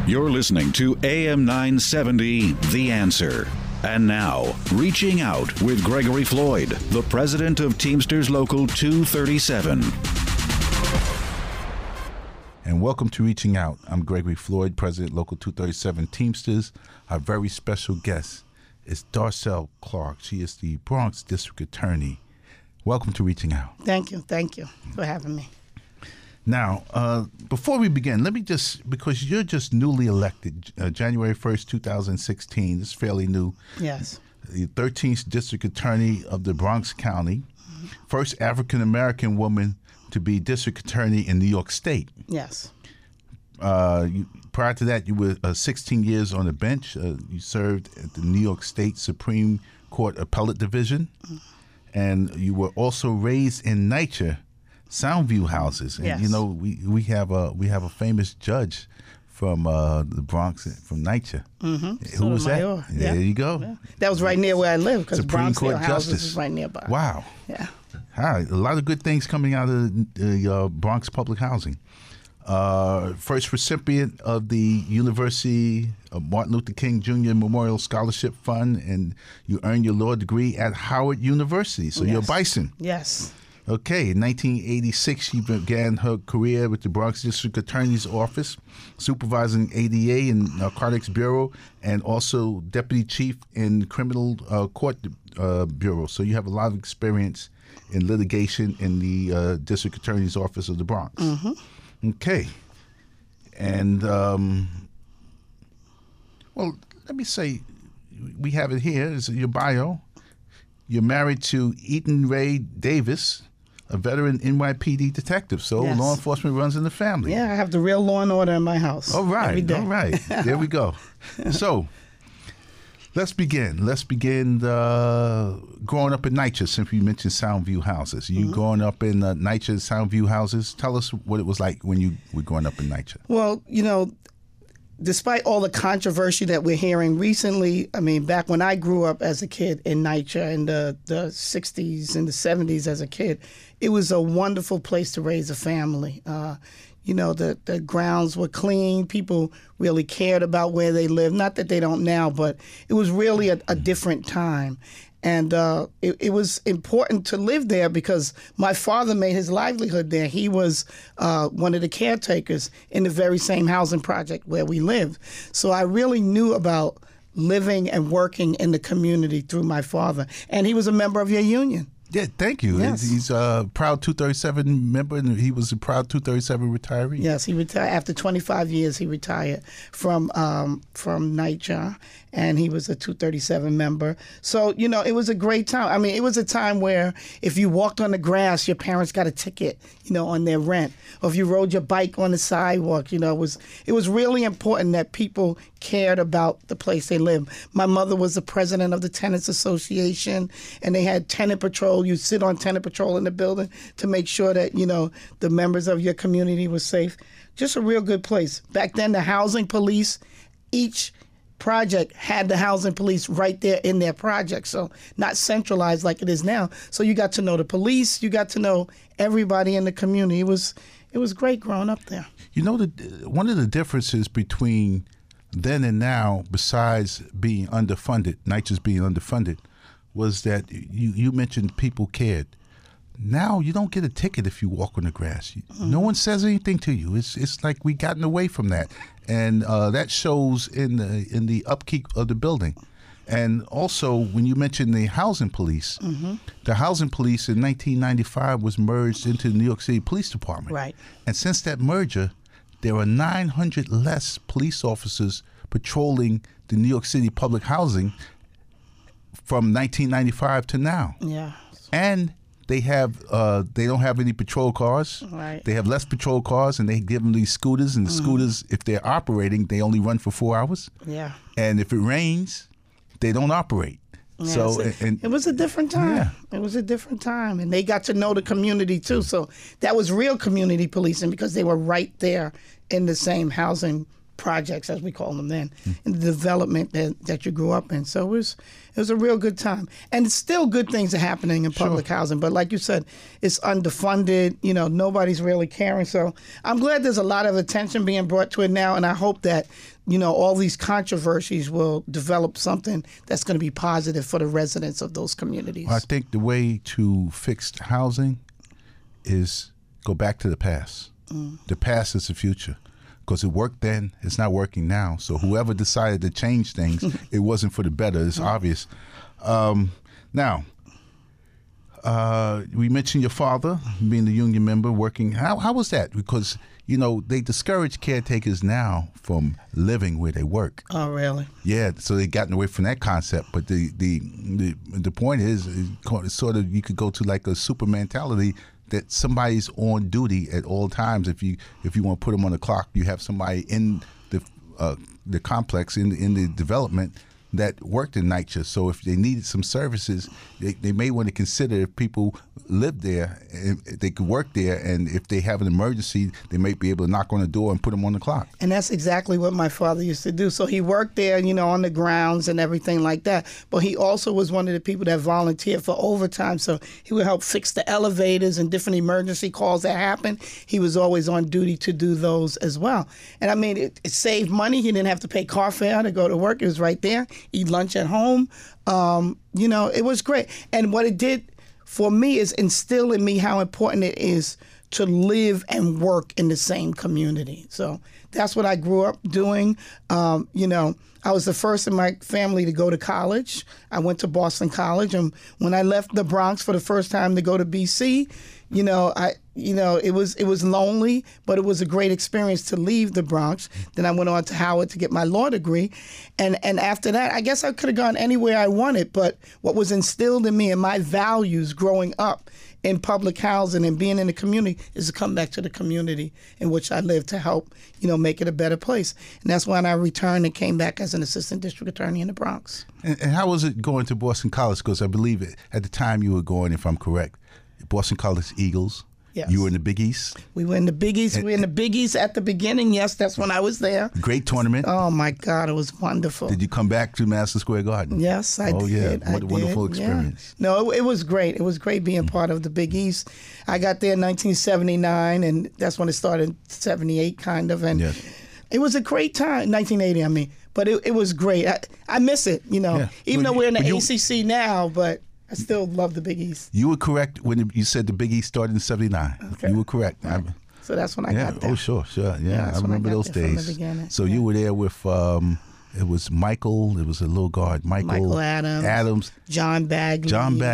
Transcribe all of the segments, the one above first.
You're listening to AM 970, The Answer. And now, Reaching Out with Gregory Floyd, the president of Teamsters Local 237. And welcome to Reaching Out. I'm Gregory Floyd, president, Local 237 Teamsters. Our very special guest is Darcel Clark. She is the Bronx District Attorney. Welcome to Reaching Out. Thank you for having me. Now, before we begin, let me just, because you're just newly elected, January 1st, 2016, it's fairly new. Yes. The 13th District Attorney of the Bronx County, first African-American woman to be District Attorney in New York State. Yes. Prior to that, you were 16 years on the bench. You served at the New York State Supreme Court Appellate Division, and you were also raised in NYCHA, Soundview houses. And yes. you know, we have a famous judge from the Bronx, from NYCHA. Mm-hmm. Who was that? Yeah. There you go. Yeah. That was right near where I live, because Supreme Bronx Court houses Justice is right nearby. Wow. Yeah. Hi, a lot of good things coming out of the Bronx public housing. First recipient of the University of Martin Luther King Jr. Memorial Scholarship Fund, and you earned your law degree at Howard University. So you're a Bison. Yes. Okay, in 1986, she began her career with the Bronx District Attorney's Office, supervising ADA and Narcotics Bureau, and also Deputy Chief in Criminal Court Bureau. So you have a lot of experience in litigation in the District Attorney's Office of the Bronx. Mm-hmm. Okay. And, well, let me say, we have it here. It's your bio. You're married to Eaton Ray Davis, a veteran NYPD detective. So yes. Law enforcement runs in the family. Yeah, I have the real law and order in my house. All right. Every day. All right. There we go. So let's begin. Growing up in NYCHA, since you mentioned Soundview houses. You growing up in NYCHA, Soundview houses. Tell us what it was like when you were growing up in NYCHA. Well, you know, despite all the controversy that we're hearing recently, I mean, back when I grew up as a kid in NYCHA in the 60s and the 70s as a kid, it was a wonderful place to raise a family. You know, the grounds were clean. People really cared about where they lived. Not that they don't now, but it was really a different time. And it was important to live there because my father made his livelihood there. He was one of the caretakers in the very same housing project where we lived. So I really knew about living and working in the community through my father. And he was a member of your union. Yeah, thank you. Yes. He's a proud 237 member, and he was a proud 237 retiree. Yes, he retired after 25 years. He retired from NYCHA, and he was a 237 member. So, you know, it was a great time. I mean, it was a time where if you walked on the grass, your parents got a ticket, you know, on their rent. Or if you rode your bike on the sidewalk, you know, it was really important that people cared about the place they lived. My mother was the president of the Tenants Association, and they had tenant patrol. You sit on tenant patrol in the building to make sure that, you know, the members of your community were safe. Just a real good place. Back then, the housing police, each project had the housing police right there in their project, so not centralized like it is now. So you got to know the police, you got to know everybody in the community. It was great growing up there. You know, one of the differences between then and now, besides being underfunded, NYCHA's being underfunded, was that you mentioned people cared. Now you don't get a ticket if you walk on the grass. No one says anything to you. It's like we've gotten away from that, and that shows in the upkeep of the building. And also, when you mentioned the housing police, the housing police in 1995 was merged into the New York City Police Department. Right. And since that merger, there are 900 less police officers patrolling the New York City public housing from 1995 to now. Yeah. And they don't have any patrol cars. Right. They have less patrol cars, and they give them these scooters. And the scooters, if they're operating, they only run for 4 hours. Yeah. And if it rains, they don't operate. Yeah, so it was a different time. Yeah. It was a different time, and they got to know the community too. So that was real community policing because they were right there in the same housing projects, as we call them then, and the development that you grew up in. So it was a real good time. And still good things are happening in public housing. But like you said, it's underfunded. Nobody's really caring. So I'm glad there's a lot of attention being brought to it now. And I hope that, all these controversies will develop something that's going to be positive for the residents of those communities. I think the way to fix housing is go back to the past. The past is the future. Because it worked then, it's not working now. So whoever decided to change things, it wasn't for the better. It's obvious. Now, we mentioned your father being the union member, working. How was that? Because they discourage caretakers now from living where they work. Oh, really? Yeah. So they've gotten away from that concept. But the point is, it's sort of, you could go to like a super mentality, that somebody's on duty at all times. If you want to put them on the clock, you have somebody in the complex, in the development, that worked in night shift. So if they needed some services, they may want to consider if people live there, if they could work there, and if they have an emergency, they might be able to knock on the door and put them on the clock. And that's exactly what my father used to do. So he worked there, on the grounds and everything like that. But he also was one of the people that volunteered for overtime. So he would help fix the elevators and different emergency calls that happened. He was always on duty to do those as well. And I mean, it saved money. He didn't have to pay car fare to go to work. It was right there. Eat lunch at home. It was great. And what it did for me is instill in me how important it is to live and work in the same community. So that's what I grew up doing. I was the first in my family to go to college. I went to Boston College, and when I left the Bronx for the first time to go to BC, it was lonely, but it was a great experience to leave the Bronx. Then I went on to Howard to get my law degree. And after that, I guess I could have gone anywhere I wanted, but what was instilled in me and my values growing up in public housing and being in the community is to come back to the community in which I live to help, make it a better place. And that's when I returned and came back as an assistant district attorney in the Bronx. And how was it going to Boston College? Because I believe at the time you were going, if I'm correct, Boston College Eagles. Yes. You were in the Big East? We were in the Big East. We were in the Big East at the beginning. Yes, that's when I was there. Great tournament. Oh, my God. It was wonderful. Did you come back to Madison Square Garden? Yes, I did. Oh, yeah. What a wonderful experience. Yeah. No, it was great. It was great being part of the Big East. I got there in 1979, and that's when it started in 78, kind of. And it was a great time. 1980, I mean. But it was great. I miss it, even though we're in the ACC now, but I still love the Big East. You were correct when you said the Big East started in 79. Okay. You were correct. Right. So that's when I got there. Oh, sure. Yeah, I remember those days. So you were there with, it was Michael, it was a little guard, Michael Adams. John Bagley.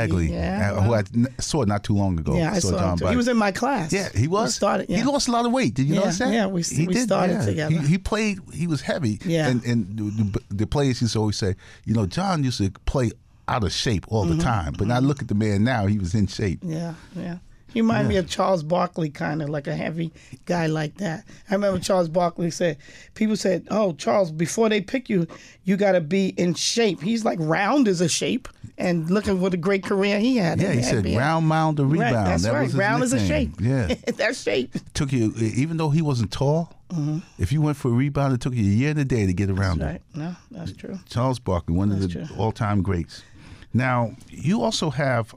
Who I saw not too long ago. Yeah, I saw John Bagley. He was in my class. Yeah, he was. He lost a lot of weight. Did you notice that? Yeah, we started together. He played, he was heavy. Yeah. And the players used to always say, John used to play out of shape all the time. But now look at the man now, he was in shape. Yeah. He reminded me of Charles Barkley, kind of like a heavy guy like that. I remember Charles Barkley people said, oh, Charles, before they pick you, you got to be in shape. He's like round as a shape, and looking what a great career he had. Yeah, he said round, mound, or rebound. Right, that's that right, was his round nickname. as a shape. Yeah. That's shape. Took you, even though he wasn't tall, if you went for a rebound, it took you a year and a day to get around that's him. Right. No, that's true. Charles Barkley, one of the all-time greats. Now, you also have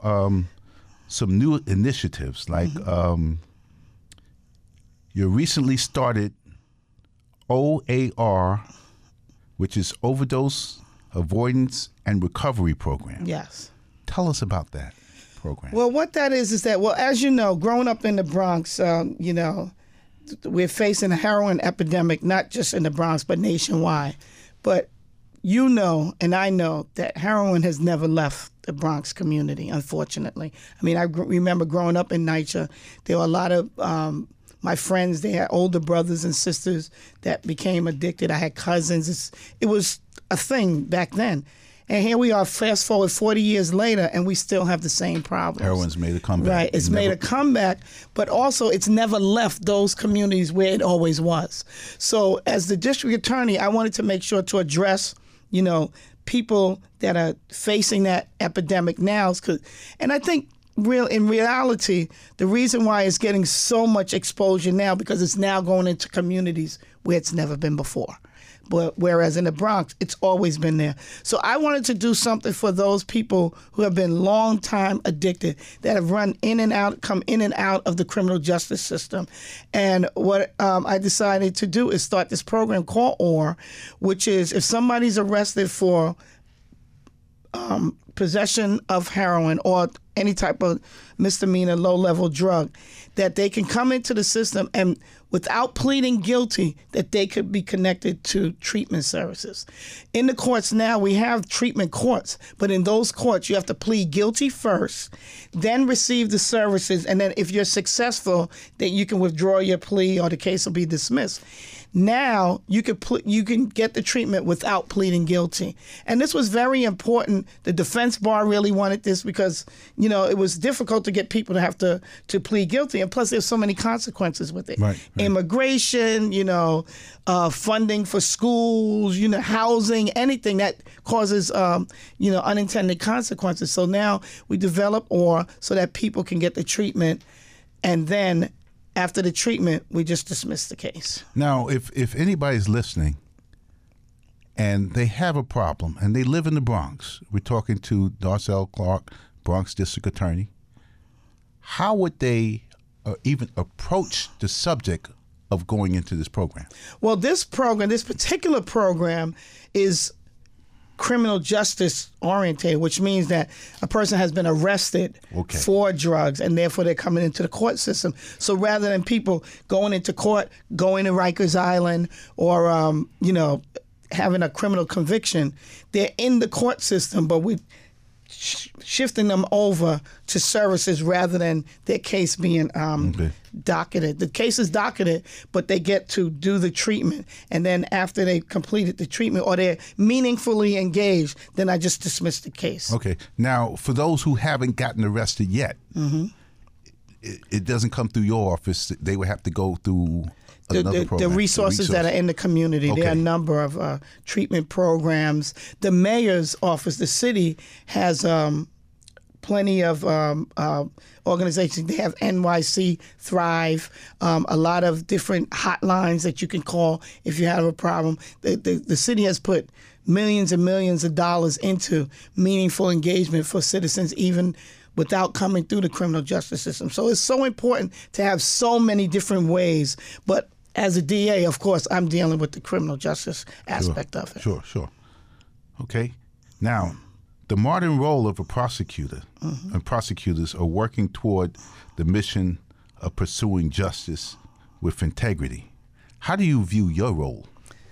some new initiatives, like your recently started OAR, which is Overdose Avoidance and Recovery Program. Yes. Tell us about that program. Well, what that is that, well, as you know, growing up in the Bronx, we're facing a heroin epidemic, not just in the Bronx, but nationwide. But and I know that heroin has never left the Bronx community, unfortunately. I mean, I remember growing up in NYCHA, there were a lot of my friends, they had older brothers and sisters that became addicted. I had cousins. It was a thing back then. And here we are, fast forward 40 years later, and we still have the same problems. Heroin's made a comeback. Right, it's made a comeback, but also it's never left those communities where it always was. So as the district attorney, I wanted to make sure to address people that are facing that epidemic now. And I think in reality, the reason why it's getting so much exposure now, because it's now going into communities where it's never been before. But whereas in the Bronx, it's always been there. So I wanted to do something for those people who have been long time addicted, that have run in and out, come in and out of the criminal justice system. And what I decided to do is start this program called OR, which is if somebody's arrested for possession of heroin or any type of misdemeanor, low-level drug, that they can come into the system and without pleading guilty, that they could be connected to treatment services. In the courts now, we have treatment courts, but in those courts, you have to plead guilty first, then receive the services, and then if you're successful, then you can withdraw your plea or the case will be dismissed. Now you can get the treatment without pleading guilty, and this was very important. The defense bar really wanted this because it was difficult to get people to have to plead guilty, and plus there's so many consequences with it. Right. Immigration, funding for schools, housing, anything that causes unintended consequences. So now we develop OR so that people can get the treatment, and then after the treatment, we just dismiss the case. Now, if anybody's listening and they have a problem and they live in the Bronx, we're talking to Darcel Clark, Bronx District Attorney, how would they even approach the subject of going into this program? Well, this particular program is criminal justice oriented, which means that a person has been arrested for drugs and therefore they're coming into the court system. So rather than people going into court, going to Rikers Island or, having a criminal conviction, they're in the court system, but we shifting them over to services rather than their case being docketed. The case is docketed, but they get to do the treatment. And then after they completed the treatment or they're meaningfully engaged, then I just dismiss the case. Okay. Now, for those who haven't gotten arrested yet, it doesn't come through your office. They would have to go through another program. The resources that are in the community. Okay. There are a number of treatment programs. The mayor's office, the city, has plenty of organizations. They have NYC Thrive, a lot of different hotlines that you can call if you have a problem. The city has put millions and millions of dollars into meaningful engagement for citizens, even without coming through the criminal justice system. So it's so important to have so many different ways. But as a DA, of course, I'm dealing with the criminal justice aspect of it. Sure. Okay. Now, the modern role of a prosecutor and prosecutors are working toward the mission of pursuing justice with integrity. How do you view your role?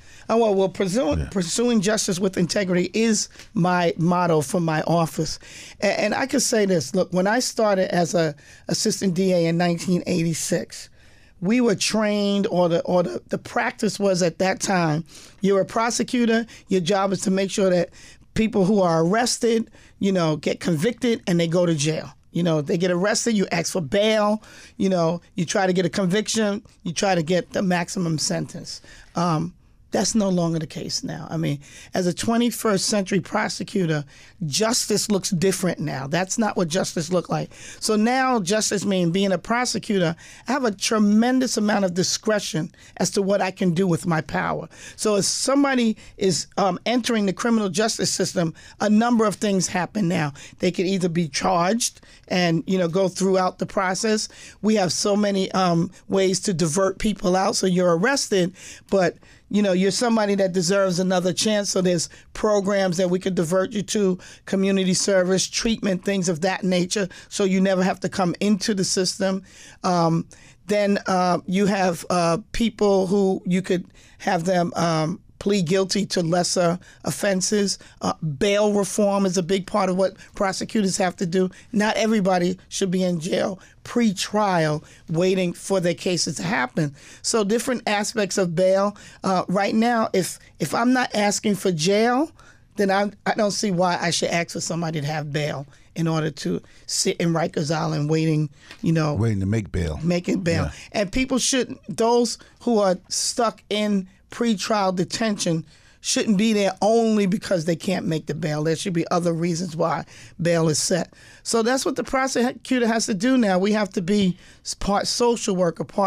Pursuing justice with integrity is my motto for my office. And I could say this. Look, when I started as an assistant DA in 1986, we were trained, or the practice was at that time, you're a prosecutor, your job is to make sure that people who are arrested, get convicted and they go to jail. They get arrested, you ask for bail, you try to get a conviction, you try to get the maximum sentence. That's no longer the case now. I mean, as a 21st century prosecutor, justice looks different now. That's not what justice looked like. So now justice means being a prosecutor, I have a tremendous amount of discretion as to what I can do with my power. So if somebody is entering the criminal justice system, a number of things happen now. They could either be charged and, go throughout the process. We have so many ways to divert people out. So you're arrested, but you're somebody that deserves another chance. So there's programs that we could divert you to, community service, treatment, things of that nature, so you never have to come into the system. Then you have people who you could have them plead guilty to lesser offenses. Bail reform is a big part of what prosecutors have to do. Not everybody should be in jail pre-trial waiting for their cases to happen. So different aspects of bail. Right now, if I'm not asking for jail, then I don't see why I should ask for somebody to have bail in order to sit in Rikers Island waiting to make bail. Making bail. Yeah. And people those who are stuck in pre-trial detention shouldn't be there only because they can't make the bail. There should be other reasons why bail is set. So that's what the prosecutor has to do now. We have to be part social worker, part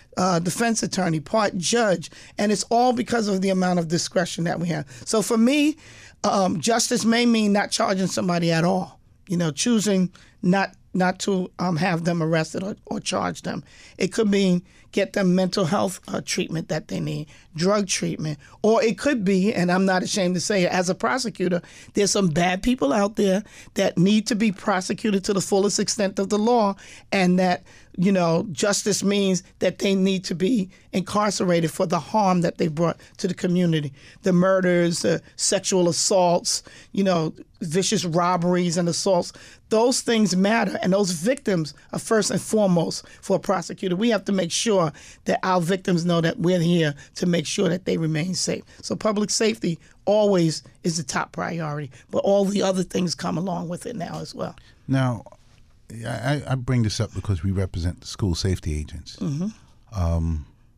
defense attorney, part judge, and it's all because of the amount of discretion that we have. So for me, justice may mean not charging somebody at all. Choosing not to have them arrested or charge them. It could mean get them mental health treatment that they need, drug treatment, or it could be, and I'm not ashamed to say it, as a prosecutor, there's some bad people out there that need to be prosecuted to the fullest extent of the law, and that justice means that they need to be incarcerated for the harm that they brought to the community. The murders, the sexual assaults, vicious robberies and assaults, those things matter. And those victims are first and foremost for a prosecutor. We have to make sure that our victims know that we're here to make sure that they remain safe. So public safety always is the top priority, but all the other things come along with it now as well. Now, I bring this up because we represent the school safety agents. Mm-hmm.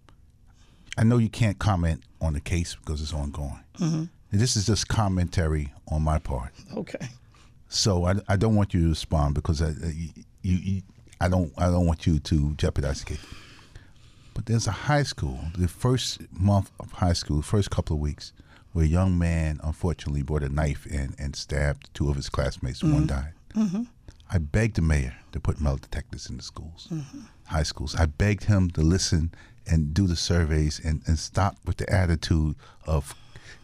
I know you can't comment on the case because it's ongoing. Mm-hmm. This is just commentary on my part. Okay. So I don't want you to respond because I don't want you to jeopardize the case. But there's a high school, the first month of high school, the first couple of weeks, where a young man unfortunately brought a knife in and stabbed two of his classmates. Mm-hmm. One died. Mm-hmm. I begged the mayor to put metal detectors in the schools, mm-hmm. high schools. I begged him to listen and do the surveys and stop with the attitude of,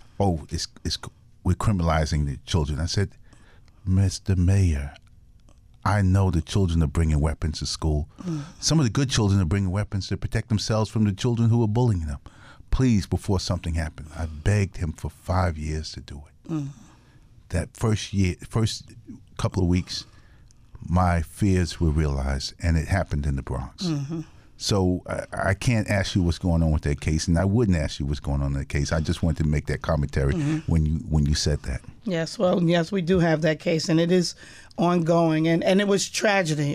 we're criminalizing the children. I said, Mr. Mayor, I know the children are bringing weapons to school. Mm. Some of the good children are bringing weapons to protect themselves from the children who are bullying them. Please, before something happened. I begged him for 5 years to do it. Mm. That first couple of weeks, my fears were realized, and it happened in the Bronx. Mm-hmm. So I can't ask you what's going on with that case, and I wouldn't ask you what's going on in that case. I just wanted to make that commentary mm-hmm. when you said that. Yes, we do have that case, and it is ongoing, and it was tragic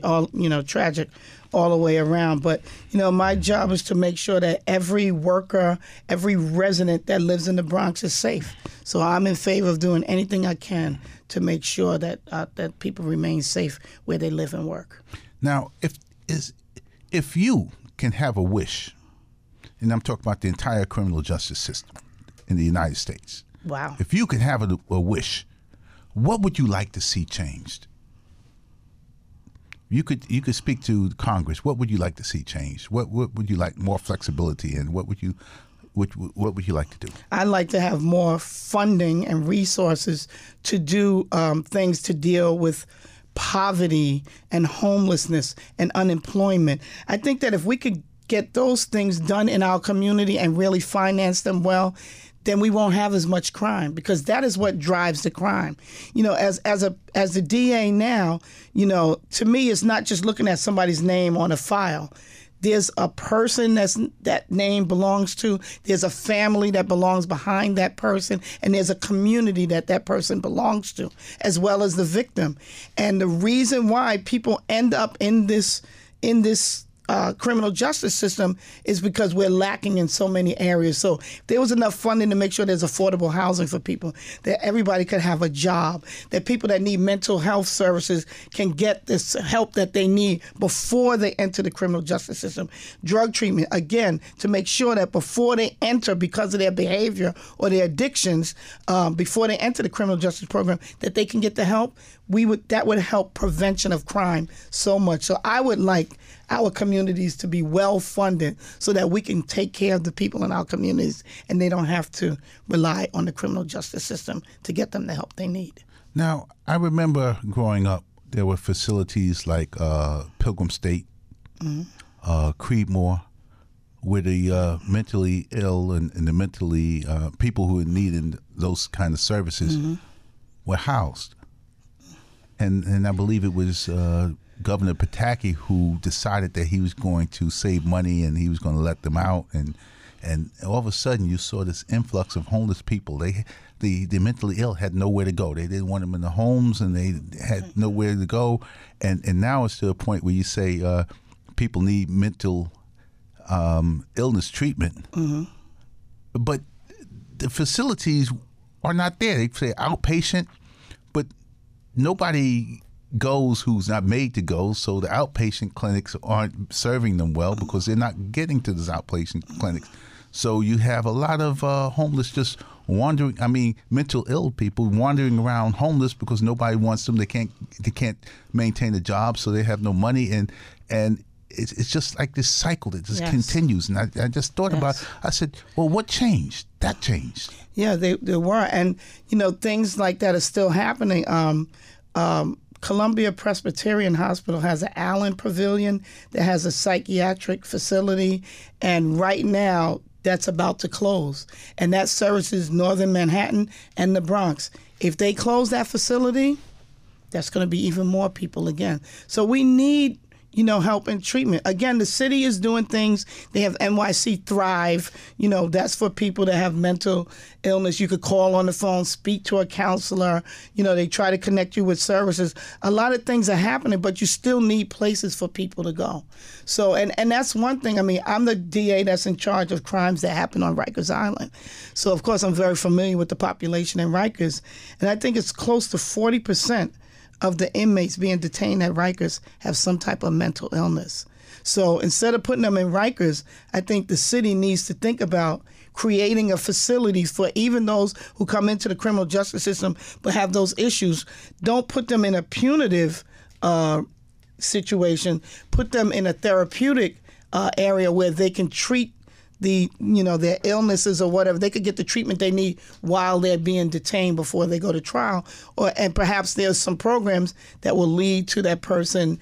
all the way around. But my job is to make sure that every worker, every resident that lives in the Bronx is safe. So I'm in favor of doing anything I can to make sure that people remain safe where they live and work. Now, if you can have a wish, and I'm talking about the entire criminal justice system in the United States. Wow. If you could have a wish, what would you like to see changed? You could speak to Congress. What would you like to see changed? What would you like more flexibility in? What would you like to do? I'd like to have more funding and resources to do things to deal with poverty and homelessness and unemployment. I think that if we could get those things done in our community and really finance them well, then we won't have as much crime, because that is what drives the crime. As the DA now, to me, it's not just looking at somebody's name on a file. There's a person that name belongs to. There's a family that belongs behind that person, and there's a community that person belongs to, as well as the victim. And the reason why people end up in this criminal justice system is because we're lacking in so many areas. So if there was enough funding to make sure there's affordable housing for people, that everybody could have a job, that people that need mental health services can get this help that they need before they enter the criminal justice system. Drug treatment, again, to make sure that before they enter, because of their behavior or their addictions, before they enter the criminal justice program, that they can get the help. That would help prevention of crime so much. So I would like our communities to be well funded so that we can take care of the people in our communities and they don't have to rely on the criminal justice system to get them the help they need. Now, I remember growing up, there were facilities like Pilgrim State, mm-hmm. Creedmoor, where the mentally ill and the mentally people who needed those kind of services mm-hmm. were housed. And I believe it was Governor Pataki who decided that he was going to save money and he was going to let them out. And all of a sudden you saw this influx of homeless people. The mentally ill had nowhere to go. They didn't want them in the homes, and they had nowhere to go. And now it's to a point where you say people need mental illness treatment. Mm-hmm. But the facilities are not there. They say outpatient, but nobody goes who's not made to go, so the outpatient clinics aren't serving them well because they're not getting to those outpatient clinics. So you have a lot of homeless just wandering. I mean, mental ill people wandering around homeless because nobody wants them. They can't maintain a job, so they have no money, and it's just like this cycle that just continues. And I just thought about it. I said, well, what changed? That changed. Yeah, there were, and things like that are still happening. Columbia Presbyterian Hospital has an Allen Pavilion that has a psychiatric facility, and right now that's about to close. And that services Northern Manhattan and the Bronx. If they close that facility, that's going to be even more people again. So we need help and treatment. Again, the city is doing things. They have NYC Thrive. That's for people that have mental illness. You could call on the phone, speak to a counselor. They try to connect you with services. A lot of things are happening, but you still need places for people to go. So, and that's one thing. I mean, I'm the DA that's in charge of crimes that happen on Rikers Island. So, of course, I'm very familiar with the population in Rikers. And I think it's close to 40% of the inmates being detained at Rikers have some type of mental illness. So instead of putting them in Rikers, I think the city needs to think about creating a facility for even those who come into the criminal justice system but have those issues. Don't put them in a punitive situation. Put them in a therapeutic area where they can treat their illnesses or whatever. They could get the treatment they need while they're being detained before they go to trial. And perhaps there's some programs that will lead to that person,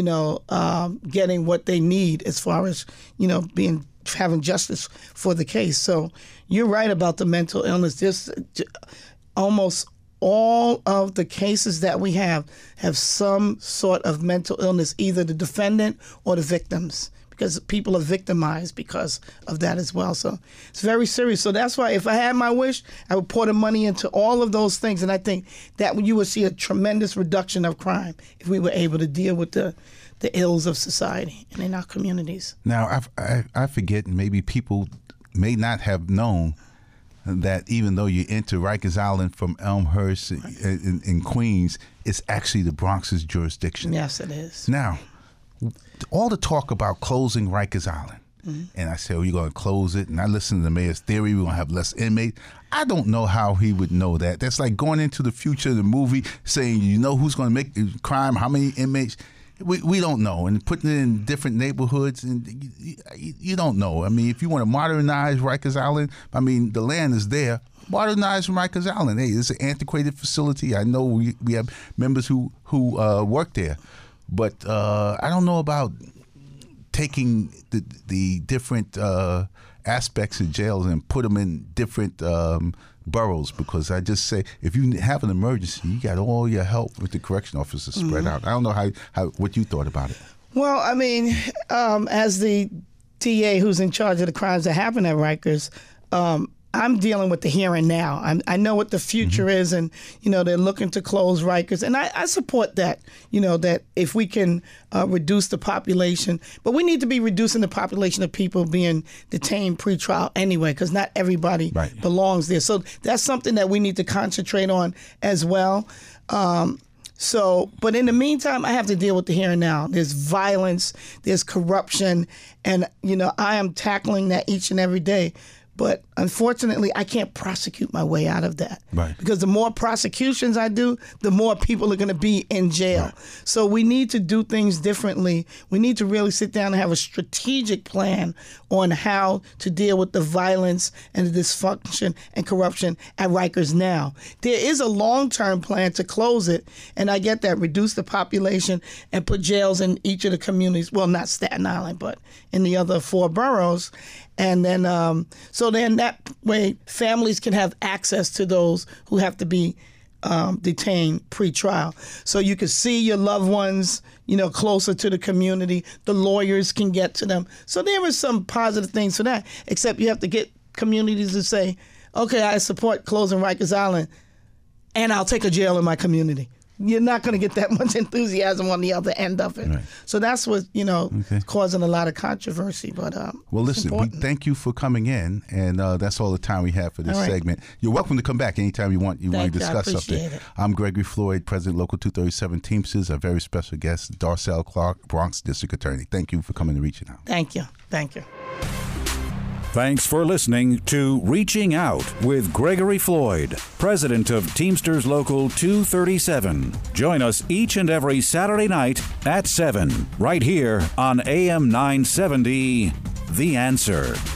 getting what they need as far as, having justice for the case. So you're right about the mental illness. Just almost all of the cases that we have some sort of mental illness, either the defendant or the victims, because people are victimized because of that as well. So it's very serious. So that's why if I had my wish, I would pour the money into all of those things. And I think that you would see a tremendous reduction of crime if we were able to deal with the ills of society and in our communities. Now, I forget, and maybe people may not have known that even though you enter Rikers Island from Elmhurst in Queens, it's actually the Bronx's jurisdiction. Yes, it is. Now, all the talk about closing Rikers Island, and I say, you're going to close it, and I listen to the mayor's theory, we're going to have less inmates. I don't know how he would know that. That's like going into the future of the movie, saying, who's going to make crime, how many inmates. We don't know, and putting it in different neighborhoods, and you don't know. I mean, if you want to modernize Rikers Island, I mean, the land is there. Modernize Rikers Island. Hey, it's an antiquated facility. I know we have members who work there. But I don't know about taking the different aspects of jails and put them in different boroughs, because I just say if you have an emergency, you got all your help with the correction officers spread out. I don't know how what you thought about it. Well, I mean, as the DA who's in charge of the crimes that happen at Rikers, I'm dealing with the here and now. I know what the future is, and, they're looking to close Rikers. And I support that, that if we can reduce the population. But we need to be reducing the population of people being detained pretrial anyway, because not everybody belongs there. So that's something that we need to concentrate on as well. But in the meantime, I have to deal with the here and now. There's violence, there's corruption, and, I am tackling that each and every day. But unfortunately, I can't prosecute my way out of that. Right. Because the more prosecutions I do, the more people are going to be in jail. Right. So we need to do things differently. We need to really sit down and have a strategic plan on how to deal with the violence and the dysfunction and corruption at Rikers now. There is a long-term plan to close it, and I get that, reduce the population and put jails in each of the communities. Well, not Staten Island, but in the other 4 boroughs. And then, so then that way families can have access to those who have to be detained pre-trial. So you can see your loved ones, closer to the community. The lawyers can get to them. So there is some positive things for that, except you have to get communities to say, okay, I support closing Rikers Island, and I'll take a jail in my community. you're not going to get that much enthusiasm on the other end of it. Right. So that's what, causing a lot of controversy. But well, listen, we thank you for coming in, and that's all the time we have for this segment. You're welcome to come back anytime you want. You want to discuss something. It. I'm Gregory Floyd, President, Local 237 Teamsters. A very special guest, Darcel Clark, Bronx District Attorney. Thank you for coming to Reaching Out. Thank you. Thanks for listening to Reaching Out with Gregory Floyd, President of Teamsters Local 237. Join us each and every Saturday night at 7, right here on AM 970, The Answer.